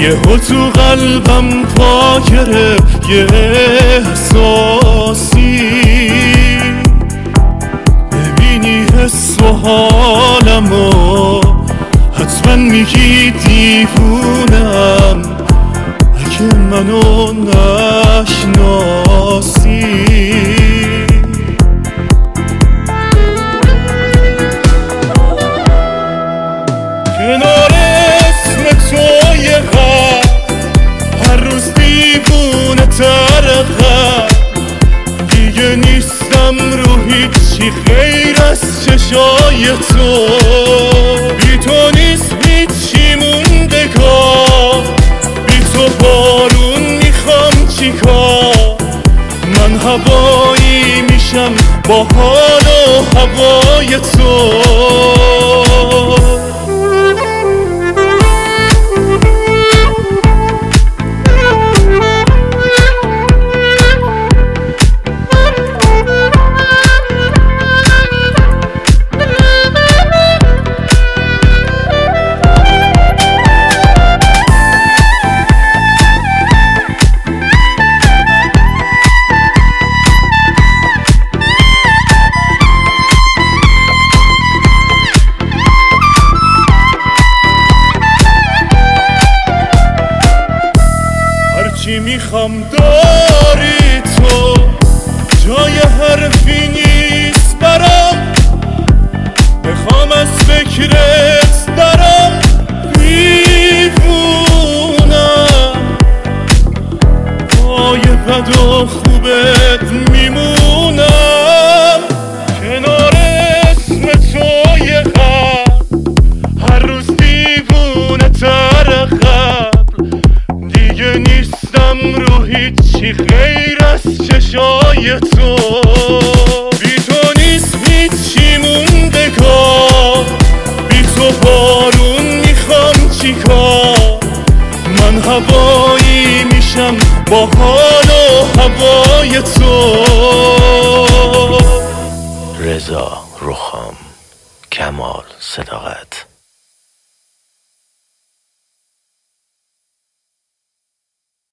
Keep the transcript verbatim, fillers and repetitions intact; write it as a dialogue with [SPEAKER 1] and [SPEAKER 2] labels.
[SPEAKER 1] یهو تو قلبم پا گرفت یه احساسی، ببینی حس و حالمو حتما میگی دیوونم اگه منو نشناسی. کنار اسم توی غم هر روز دیوونه تر غم، دیگه نیستم رو هیچی غیر از چشای تو. بی تو نیست هیچی موندگار، بی تو بارون میخوام چیکار. من هوایی میشم با حال و هوای تو. چی میخوام داری تو، جای حرفی نیست برام، بخوام از فکرت درام دیوونم. پای بد و خوبت میمونم، کنار اسم توی غم هر روز دیوونه تر قبل، دیگه نیستم رو هیچی غیر از چشای تو. بی تو نیست هیچی موندگار، بی تو بارون میخوام چیکار. من هوایی میشم با حال و هوای تو.
[SPEAKER 2] رضا رخام، کمال صداقت.